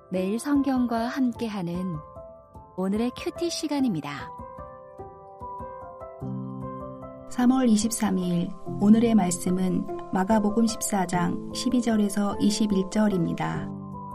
매일 성경과 함께하는 오늘의 큐티 시간입니다. 3월 23일 오늘의 말씀은 마가복음 14장 12절에서 21절입니다.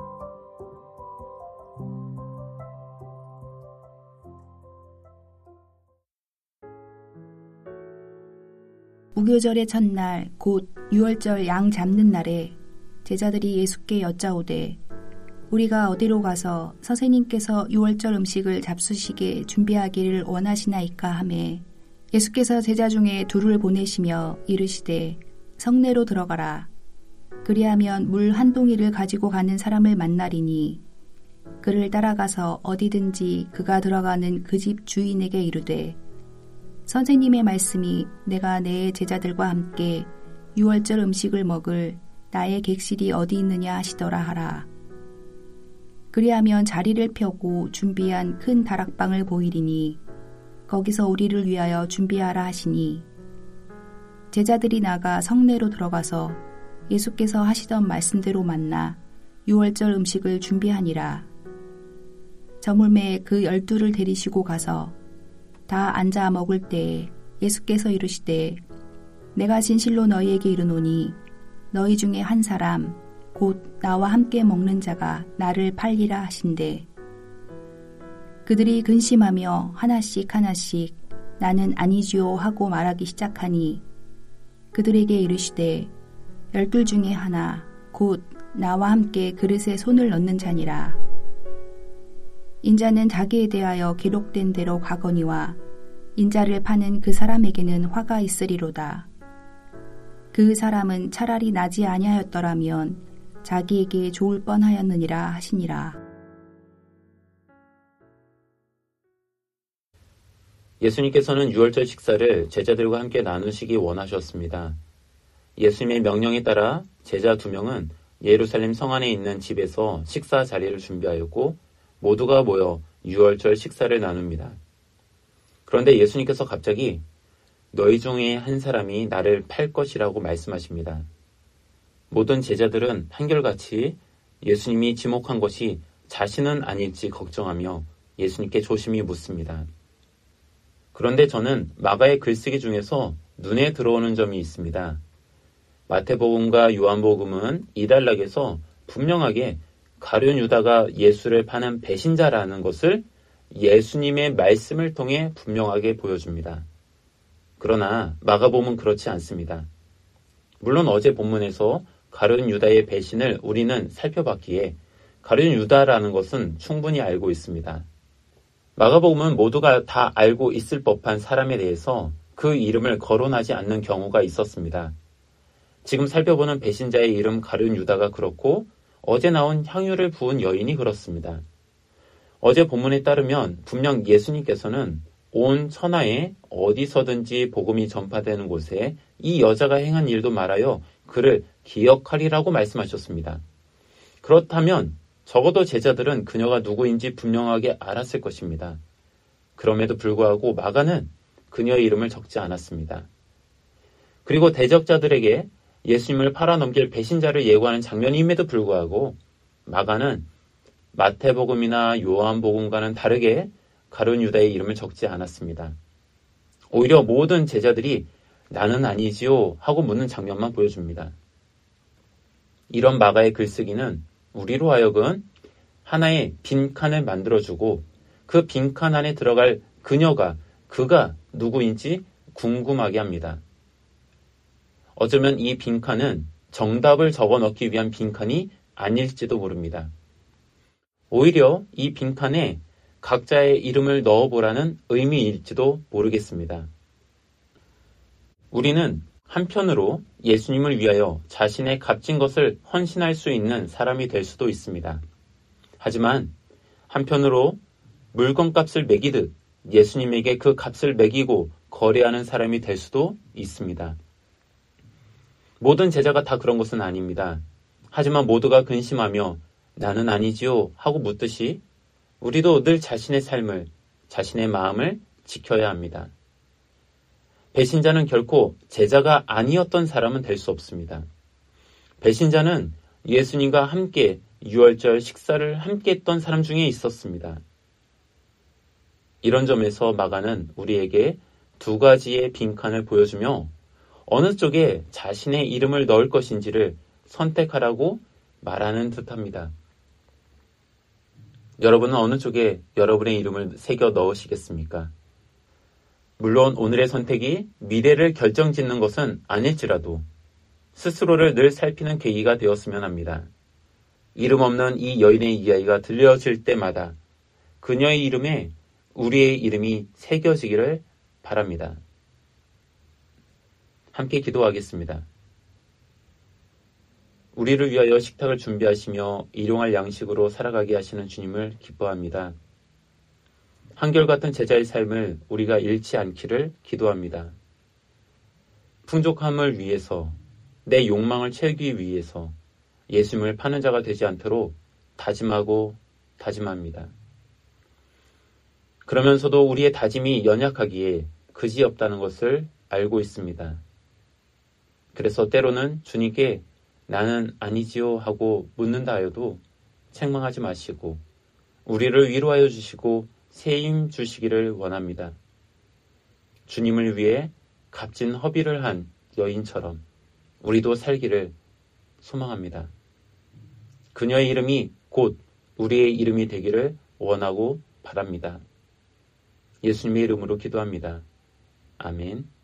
무교절의 첫날 곧 유월절 양 잡는 날에 제자들이 예수께 여짜오되 우리가 어디로 가서 선생님께서 유월절 음식을 잡수시게 준비하기를 원하시나이까 하매 예수께서 제자 중에 둘을 보내시며 이르시되 성내로 들어가라. 그리하면 물 한 동이를 가지고 가는 사람을 만나리니 그를 따라가서 어디든지 그가 들어가는 그 집 주인에게 이르되 선생님의 말씀이 내가 내 제자들과 함께 유월절 음식을 먹을 나의 객실이 어디 있느냐 하시더라 하라. 그리하면 자리를 펴고 준비한 큰 다락방을 보이리니 거기서 우리를 위하여 준비하라 하시니 제자들이 나가 성내로 들어가서 예수께서 하시던 말씀대로 만나 유월절 음식을 준비하니라. 저물매에 그 12를 데리시고 가서 다 앉아 먹을 때에 예수께서 이르시되 내가 진실로 너희에게 이르노니 너희 중에 한 사람 곧 나와 함께 먹는 자가 나를 팔리라 하신대. 그들이 근심하며 하나씩 나는 아니지요 하고 말하기 시작하니 그들에게 이르시되 12 중에 하나 곧 나와 함께 그릇에 손을 넣는 자니라. 인자는 자기에 대하여 기록된 대로 가거니와 인자를 파는 그 사람에게는 화가 있으리로다. 그 사람은 차라리 나지 아니하였더라면 자기에게 좋을 뻔하였느니라 하시니라. 예수님께서는 유월절 식사를 제자들과 함께 나누시기 원하셨습니다. 예수님의 명령에 따라 제자 2명은 예루살렘 성 안에 있는 집에서 식사 자리를 준비하였고 모두가 모여 유월절 식사를 나눕니다. 그런데 예수님께서 갑자기 너희 중에 한 사람이 나를 팔 것이라고 말씀하십니다. 모든 제자들은 한결같이 예수님이 지목한 것이 자신은 아닐지 걱정하며 예수님께 조심히 묻습니다. 그런데 저는 마가의 글쓰기 중에서 눈에 들어오는 점이 있습니다. 마태복음과 요한복음은 이 단락에서 분명하게 가룟 유다가 예수를 파는 배신자라는 것을 예수님의 말씀을 통해 분명하게 보여줍니다. 그러나 마가복음은 그렇지 않습니다. 물론 어제 본문에서 가룟 유다의 배신을 우리는 살펴봤기에 가룟 유다라는 것은 충분히 알고 있습니다. 마가복음은 모두가 다 알고 있을 법한 사람에 대해서 그 이름을 거론하지 않는 경우가 있었습니다. 지금 살펴보는 배신자의 이름 가룟 유다가 그렇고 어제 나온 향유를 부은 여인이 그렇습니다. 어제 본문에 따르면 분명 예수님께서는 온 천하에 어디서든지 복음이 전파되는 곳에 이 여자가 행한 일도 말하여 그를 기억하리라고 말씀하셨습니다. 그렇다면 적어도 제자들은 그녀가 누구인지 분명하게 알았을 것입니다. 그럼에도 불구하고 마가는 그녀의 이름을 적지 않았습니다. 그리고 대적자들에게 예수님을 팔아넘길 배신자를 예고하는 장면임에도 불구하고 마가는 마태복음이나 요한복음과는 다르게 가룟 유다의 이름을 적지 않았습니다. 오히려 모든 제자들이 나는 아니지요 하고 묻는 장면만 보여줍니다. 이런 마가의 글쓰기는 우리로 하여금 하나의 빈칸을 만들어주고 그 빈칸 안에 들어갈 그가 누구인지 궁금하게 합니다. 어쩌면 이 빈칸은 정답을 적어 넣기 위한 빈칸이 아닐지도 모릅니다. 오히려 이 빈칸에 각자의 이름을 넣어보라는 의미일지도 모르겠습니다. 우리는 한편으로 예수님을 위하여 자신의 값진 것을 헌신할 수 있는 사람이 될 수도 있습니다. 하지만 한편으로 물건값을 매기듯 예수님에게 그 값을 매기고 거래하는 사람이 될 수도 있습니다. 모든 제자가 다 그런 것은 아닙니다. 하지만 모두가 근심하며 나는 아니지요 하고 묻듯이 우리도 늘 자신의 삶을, 자신의 마음을 지켜야 합니다. 배신자는 결코 제자가 아니었던 사람은 될 수 없습니다. 배신자는 예수님과 함께 유월절 식사를 함께 했던 사람 중에 있었습니다. 이런 점에서 마가는 우리에게 두 가지의 빈칸을 보여주며 어느 쪽에 자신의 이름을 넣을 것인지를 선택하라고 말하는 듯합니다. 여러분은 어느 쪽에 여러분의 이름을 새겨 넣으시겠습니까? 물론 오늘의 선택이 미래를 결정짓는 것은 아닐지라도 스스로를 늘 살피는 계기가 되었으면 합니다. 이름 없는 이 여인의 이야기가 들려질 때마다 그녀의 이름에 우리의 이름이 새겨지기를 바랍니다. 함께 기도하겠습니다. 우리를 위하여 식탁을 준비하시며 일용할 양식으로 살아가게 하시는 주님을 기뻐합니다. 한결같은 제자의 삶을 우리가 잃지 않기를 기도합니다. 풍족함을 위해서, 내 욕망을 채우기 위해서 예수님을 파는 자가 되지 않도록 다짐하고 다짐합니다. 그러면서도 우리의 다짐이 연약하기에 그지없다는 것을 알고 있습니다. 그래서 때로는 주님께 나는 아니지요 하고 묻는다 하여도 책망하지 마시고 우리를 위로하여 주시고 새 힘 주시기를 원합니다. 주님을 위해 값진 허비를 한 여인처럼 우리도 살기를 소망합니다. 그녀의 이름이 곧 우리의 이름이 되기를 원하고 바랍니다. 예수님의 이름으로 기도합니다. 아멘.